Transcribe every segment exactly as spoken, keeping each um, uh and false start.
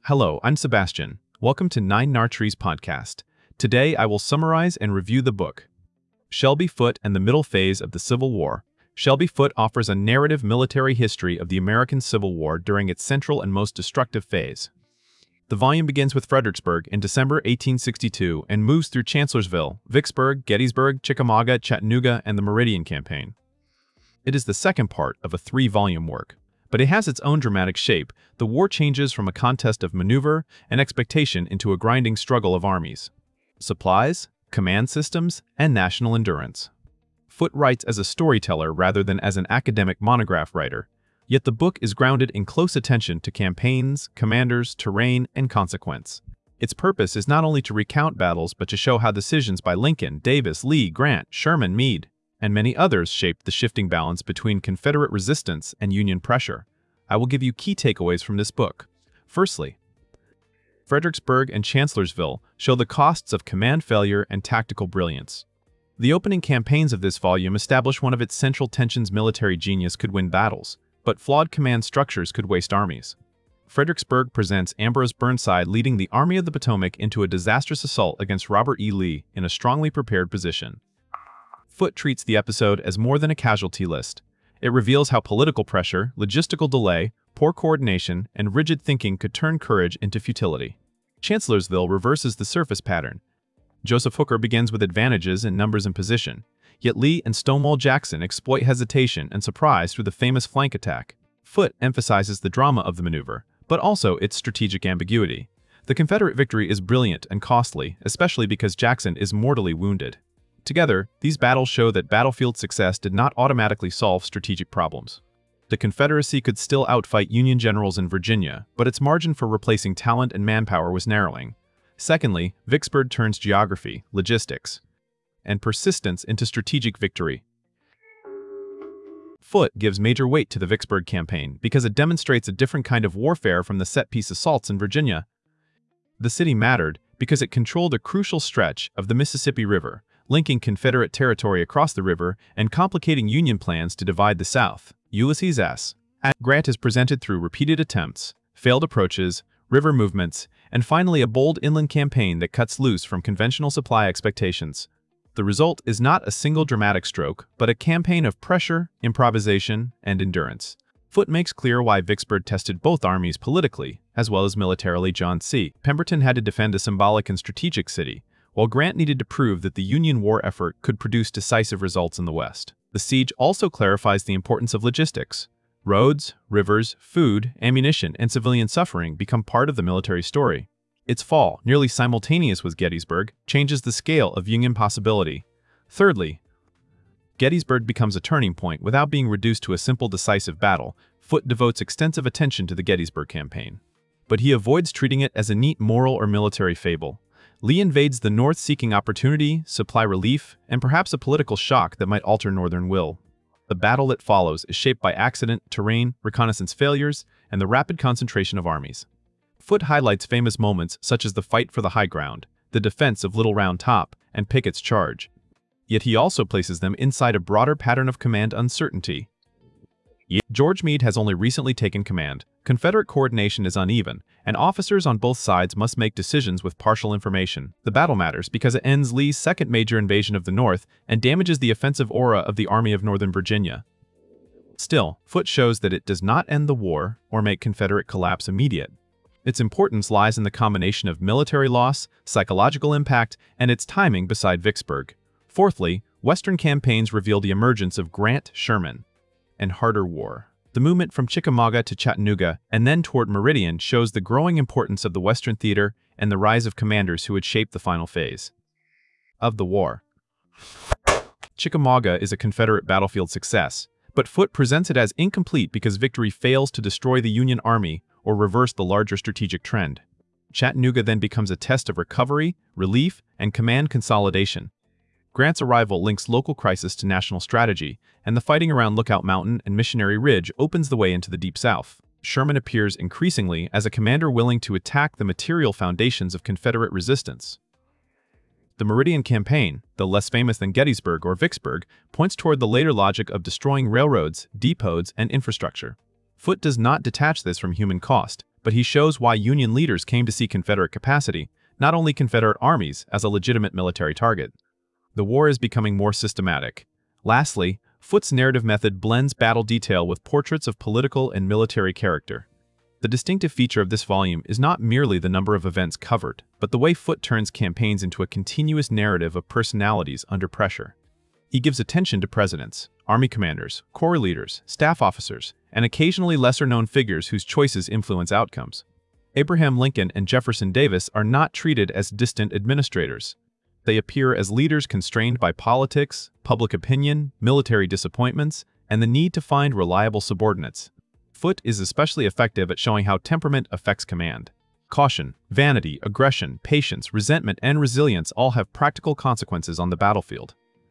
Hello, I'm Sebastian. Welcome to Nine Nartrees podcast. Today I will summarize and review the book, Shelby Foote and the Middle Phase of the Civil War. Shelby Foote offers a narrative military history of the American Civil War during its central and most destructive phase. The volume begins with Fredericksburg in December eighteen sixty-two and moves through Chancellorsville, Vicksburg, Gettysburg, Chickamauga, Chattanooga, and the Meridian Campaign. It is the second part of a three-volume work, but it has its own dramatic shape. The war changes from a contest of maneuver and expectation into a grinding struggle of armies, supplies, command systems, and national endurance. Foote writes as a storyteller rather than as an academic monograph writer, yet the book is grounded in close attention to campaigns, commanders, terrain, and consequence. Its purpose is not only to recount battles but to show how decisions by Lincoln, Davis, Lee, Grant, Sherman, Meade, and many others shaped the shifting balance between Confederate resistance and Union pressure. I will give you key takeaways from this book. Firstly, Fredericksburg and Chancellorsville show the costs of command failure and tactical brilliance. The opening campaigns of this volume establish one of its central tensions: military genius could win battles, but flawed command structures could waste armies. Fredericksburg presents Ambrose Burnside leading the Army of the Potomac into a disastrous assault against Robert E. Lee in a strongly prepared position. Foote treats the episode as more than a casualty list. It reveals how political pressure, logistical delay, poor coordination, and rigid thinking could turn courage into futility. Chancellorsville reverses the surface pattern. Joseph Hooker begins with advantages in numbers and position, yet Lee and Stonewall Jackson exploit hesitation and surprise through the famous flank attack. Foote emphasizes the drama of the maneuver, but also its strategic ambiguity. The Confederate victory is brilliant and costly, especially because Jackson is mortally wounded. Together, these battles show that battlefield success did not automatically solve strategic problems. The Confederacy could still outfight Union generals in Virginia, but its margin for replacing talent and manpower was narrowing. Secondly, Vicksburg turns geography, logistics, and persistence into strategic victory. Foote gives major weight to the Vicksburg campaign because it demonstrates a different kind of warfare from the set-piece assaults in Virginia. The city mattered because it controlled a crucial stretch of the Mississippi River, linking Confederate territory across the river and complicating Union plans to divide the South. Ulysses S. Grant is presented through repeated attempts, failed approaches, river movements, and finally a bold inland campaign that cuts loose from conventional supply expectations. The result is not a single dramatic stroke, but a campaign of pressure, improvisation, and endurance. Foote makes clear why Vicksburg tested both armies politically, as well as militarily. John C. Pemberton had to defend a symbolic and strategic city, while Grant needed to prove that the Union war effort could produce decisive results in the West. The siege also clarifies the importance of logistics. Roads, rivers, food, ammunition, and civilian suffering become part of the military story. Its fall, nearly simultaneous with Gettysburg, changes the scale of Union possibility. Thirdly, Gettysburg becomes a turning point without being reduced to a simple decisive battle. Foote devotes extensive attention to the Gettysburg campaign, but he avoids treating it as a neat moral or military fable. Lee invades the North seeking opportunity, supply relief, and perhaps a political shock that might alter Northern will. The battle that follows is shaped by accident, terrain, reconnaissance failures, and the rapid concentration of armies. Foote highlights famous moments such as the fight for the high ground, the defense of Little Round Top, and Pickett's charge. Yet he also places them inside a broader pattern of command uncertainty. George Meade has only recently taken command. Confederate coordination is uneven, and officers on both sides must make decisions with partial information. The battle matters because it ends Lee's second major invasion of the North and damages the offensive aura of the Army of Northern Virginia. Still, Foote shows that it does not end the war or make Confederate collapse immediate. Its importance lies in the combination of military loss, psychological impact, and its timing beside Vicksburg. Fourthly, Western campaigns reveal the emergence of Grant, Sherman, and harder war. The movement from Chickamauga to Chattanooga and then toward Meridian shows the growing importance of the Western theater and the rise of commanders who would shape the final phase of the war. Chickamauga is a Confederate battlefield success, but Foote presents it as incomplete because victory fails to destroy the Union Army or reverse the larger strategic trend. Chattanooga then becomes a test of recovery, relief, and command consolidation. Grant's arrival links local crisis to national strategy, and the fighting around Lookout Mountain and Missionary Ridge opens the way into the Deep South. Sherman appears increasingly as a commander willing to attack the material foundations of Confederate resistance. The Meridian Campaign, though less famous than Gettysburg or Vicksburg, points toward the later logic of destroying railroads, depots, and infrastructure. Foote does not detach this from human cost, but he shows why Union leaders came to see Confederate capacity, not only Confederate armies, as a legitimate military target. The war is becoming more systematic. Lastly, Foote's narrative method blends battle detail with portraits of political and military character. The distinctive feature of this volume is not merely the number of events covered, but the way Foote turns campaigns into a continuous narrative of personalities under pressure. He gives attention to presidents, army commanders, corps leaders, staff officers, and occasionally lesser-known figures whose choices influence outcomes. Abraham Lincoln and Jefferson Davis are not treated as distant administrators. They appear as leaders constrained by politics, public opinion, military disappointments, and the need to find reliable subordinates. Foote is especially effective at showing how temperament affects command. Caution, vanity, aggression, patience, resentment, and resilience all have practical consequences on the battlefield.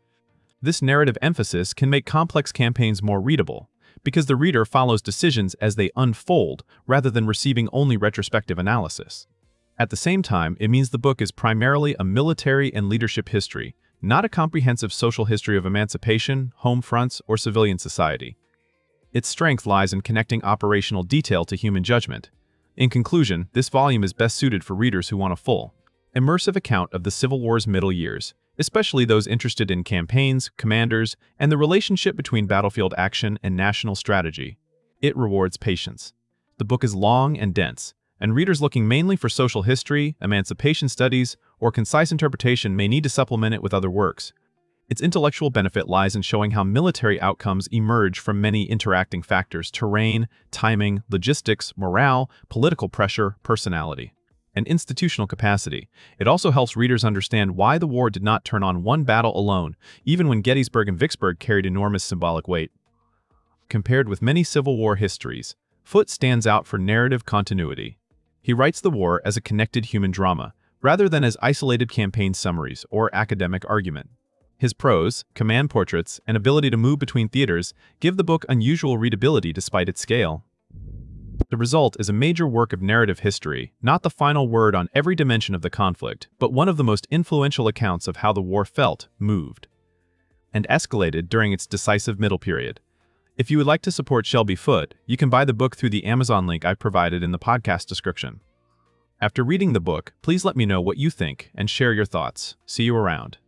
This narrative emphasis can make complex campaigns more readable, because the reader follows decisions as they unfold rather than receiving only retrospective analysis. At the same time, it means the book is primarily a military and leadership history, not a comprehensive social history of emancipation, home fronts, or civilian society. Its strength lies in connecting operational detail to human judgment. In conclusion, this volume is best suited for readers who want a full, immersive account of the Civil War's middle years, especially those interested in campaigns, commanders, and the relationship between battlefield action and national strategy. It rewards patience. The book is long and dense, and readers looking mainly for social history, emancipation studies, or concise interpretation may need to supplement it with other works. Its intellectual benefit lies in showing how military outcomes emerge from many interacting factors: terrain, timing, logistics, morale, political pressure, personality, and institutional capacity. It also helps readers understand why the war did not turn on one battle alone, even when Gettysburg and Vicksburg carried enormous symbolic weight. Compared with many Civil War histories, Foote stands out for narrative continuity. He writes the war as a connected human drama, rather than as isolated campaign summaries or academic argument. His prose, command portraits, and ability to move between theaters give the book unusual readability despite its scale. The result is a major work of narrative history, not the final word on every dimension of the conflict, but one of the most influential accounts of how the war felt, moved, and escalated during its decisive middle period. If you would like to support Shelby Foote, you can buy the book through the Amazon link I provided in the podcast description. After reading the book, please let me know what you think and share your thoughts. See you around.